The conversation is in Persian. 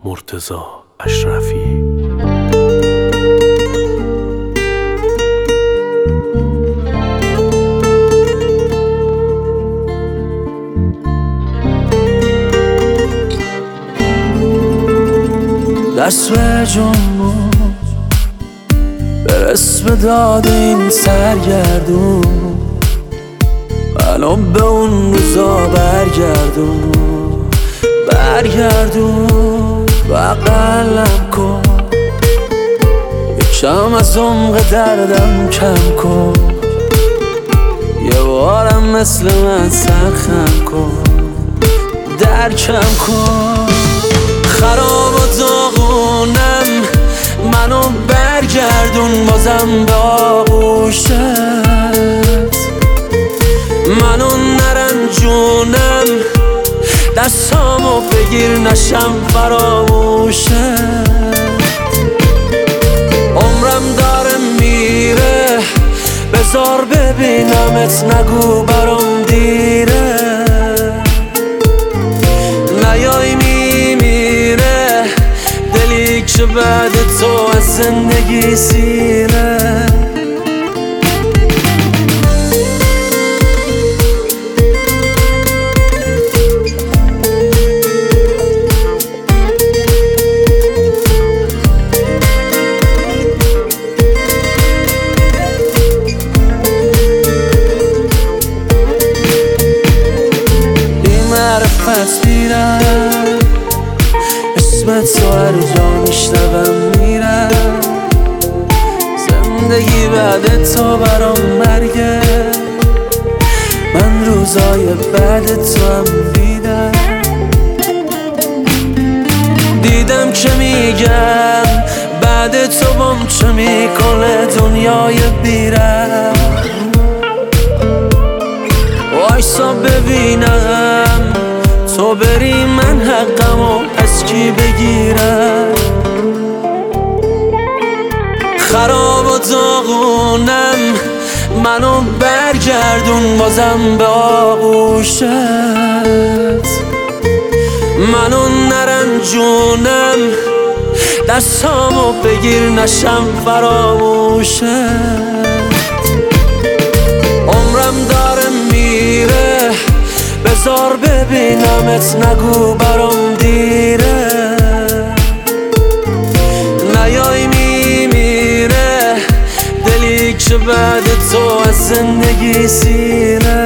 مرتضی اشرفی. دست به جنبون برس به داد این سرگردون، منو به اون روزا برگردون بغلم کن، یکم از عمق دردم کم کن، یه بارم مثل من سرخم کن، درکم کن. خراب و داغونم منو برگردون بازم به آغوشت، منو نرنجونم دستامو بگیر نشم فراموشت. عمرم داره میره بذار ببینمت، نگو برام دیره، نیای میمیره دلی که بعد تو از زندگی سیره. معرفت میرم اسمت تو هر جا میشنوم میرم، زندگی بعد تو برام مرگه، من روزای بعد تو هم دیدم که میگم بعد تو بام چه میکنه دنیای بیرم. وایسا ببینم تو بری من حقمو از کی بگیرم. خراب و داغونم منو برگردون بازم به آغوشت، منو نرنجونم دستامو بگیر نشم فراموشت. عمرم داره میره بذار ببینمت، نگو برام دیره، نیای میمیره دلی که بعد تو از زندگی سیره.